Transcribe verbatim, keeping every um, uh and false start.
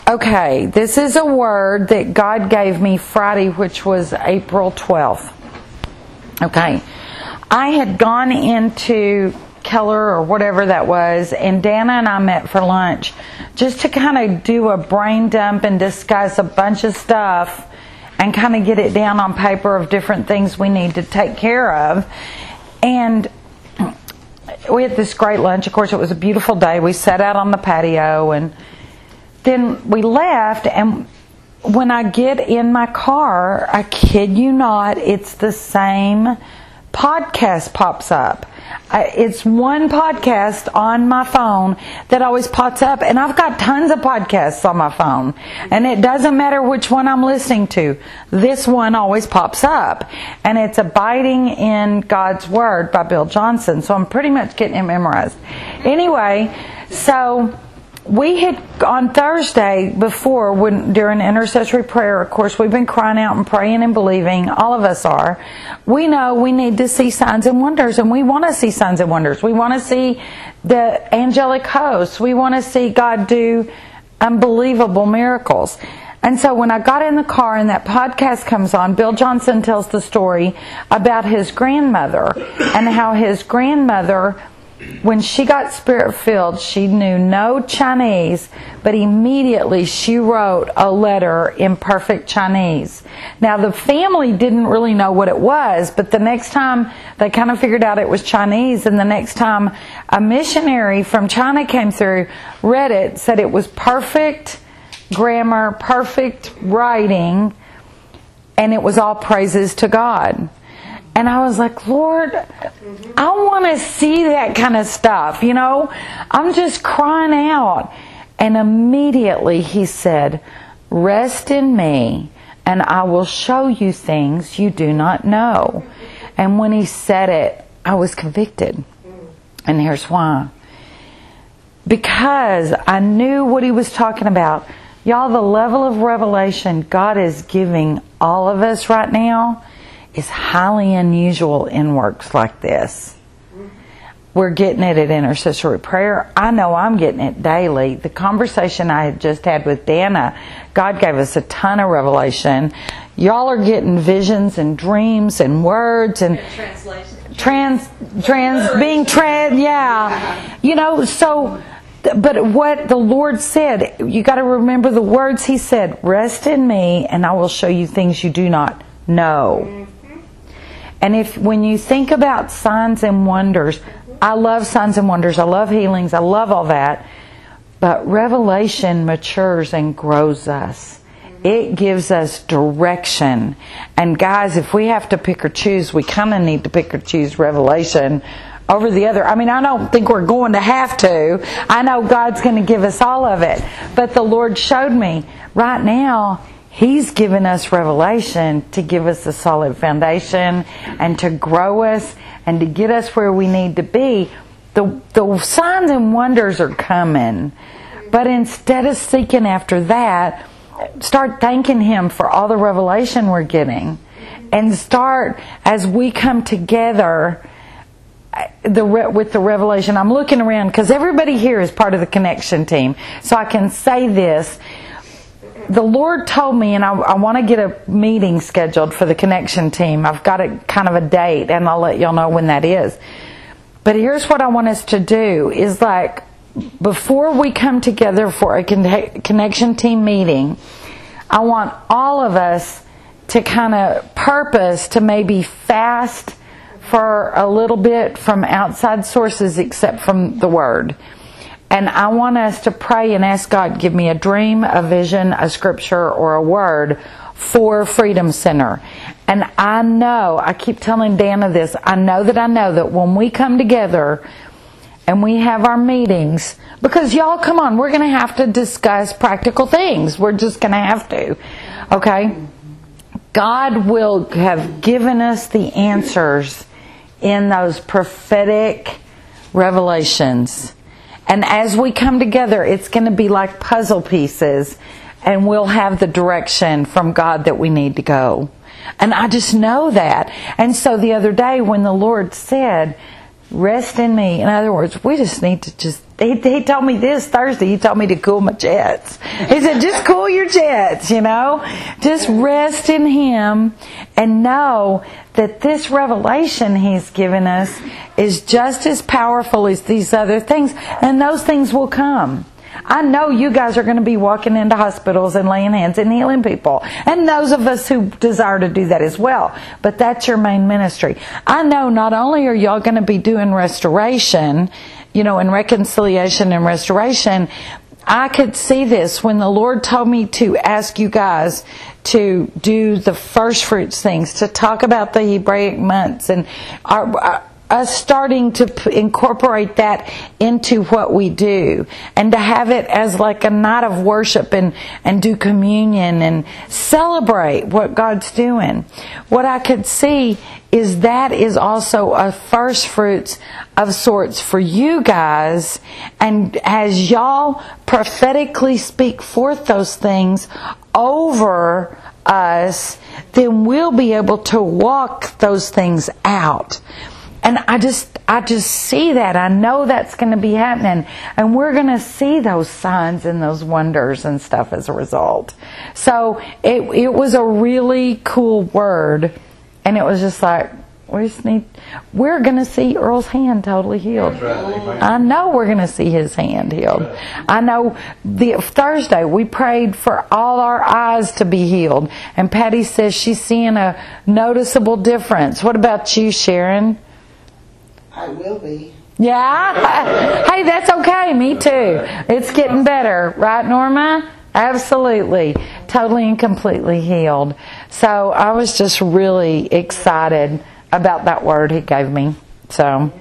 Okay, this is a word that God gave me Friday, which was April twelfth. Okay, I had gone into Keller or whatever that was, and Dana and I met for lunch just to kind of do a brain dump and discuss a bunch of stuff and kind of get it down on paper of different things we need to take care of. And we had this great lunch. Of course, it was a beautiful day. We sat out on the patio, and then we left, and when I get in my car, I kid you not, it's the same podcast pops up. It's one podcast on my phone that always pops up, and I've got tons of podcasts on my phone, and it doesn't matter which one I'm listening to. This one always pops up, and it's Abiding in God's Word by Bill Johnson, so I'm pretty much getting it memorized. Anyway, so we had, on Thursday before, when during intercessory prayer, of course, we've been crying out and praying and believing. All of us are. We know we need to see signs and wonders, and we want to see signs and wonders. We want to see the angelic hosts. We want to see God do unbelievable miracles. And so when I got in the car and that podcast comes on, Bill Johnson tells the story about his grandmother and how his grandmother, when she got Spirit-filled, she knew no Chinese, but immediately she wrote a letter in perfect Chinese. Now, the family didn't really know what it was, but the next time they kind of figured out it was Chinese, and the next time a missionary from China came through, read it, said it was perfect grammar, perfect writing, and it was all praises to God. And I was like, Lord, I want to see that kind of stuff, you know. I'm just crying out. And immediately he said, rest in me, and I will show you things you do not know. And when he said it, I was convicted. And here's why. Because I knew what he was talking about. Y'all, the level of revelation God is giving all of us right now is highly unusual in works like this. We're getting it at intercessory prayer. I know I'm getting it daily. The conversation I had just had with Dana, God gave us a ton of revelation. Y'all are getting visions and dreams and words and translation. Trans, trans, being trans, yeah. You know, so, but what the Lord said, you got to remember the words He said, rest in me and I will show you things you do not know. And if when you think about signs and wonders, I love signs and wonders, I love healings, I love all that, but revelation matures and grows us. It gives us direction. And guys, if we have to pick or choose, we kind of need to pick or choose revelation over the other. I mean, I don't think we're going to have to. I know God's going to give us all of it. But the Lord showed me right now, He's given us revelation to give us a solid foundation and to grow us and to get us where we need to be. The, the signs and wonders are coming. But instead of seeking after that, start thanking Him for all the revelation we're getting. And start, as we come together the with the revelation. I'm looking around because everybody here is part of the connection team. So I can say this. The Lord told me, and I, I want to get a meeting scheduled for the connection team. I've got a kind of a date, and I'll let y'all know when that is. But here's what I want us to do, is like, before we come together for a con- connection team meeting, I want all of us to kind of purpose to maybe fast for a little bit from outside sources except from the Word. And I want us to pray and ask God, give me a dream, a vision, a scripture, or a word for Freedom Center. And I know, I keep telling Dana this, I know that I know that when we come together and we have our meetings, because y'all, come on, we're going to have to discuss practical things. We're just going to have to. Okay? God will have given us the answers in those prophetic revelations. And as we come together, it's going to be like puzzle pieces, and we'll have the direction from God that we need to go. And I just know that. And so the other day when the Lord said, Rest in me. In other words, we just need to just, he, he told me this Thursday, he told me to cool my jets. He said, just cool your jets, you know. Just rest in Him and know that this revelation He's given us is just as powerful as these other things. And those things will come. I know you guys are going to be walking into hospitals and laying hands and healing people. And those of us who desire to do that as well. But that's your main ministry. I know not only are y'all going to be doing restoration, you know, and reconciliation and restoration, I could see this when the Lord told me to ask you guys to do the first fruits things, to talk about the Hebraic months and our, our us starting to p- incorporate that into what we do, and to have it as like a night of worship and, and do communion and celebrate what God's doing. What I could see is that is also a first fruits of sorts for you guys, and as y'all prophetically speak forth those things over us, then we'll be able to walk those things out. And I just, I just see that. I know that's going to be happening. And we're going to see those signs and those wonders and stuff as a result. So it, it was a really cool word. And it was just like, we just need, we're going to see Earl's hand totally healed. I know we're going to see his hand healed. I know the Thursday we prayed for all our eyes to be healed. And Patty says she's seeing a noticeable difference. What about you, Sharon? I will be. Yeah? Hey, that's okay. Me too. It's getting better. Right, Norma? Absolutely. Totally and completely healed. So I was just really excited about that word He gave me. So,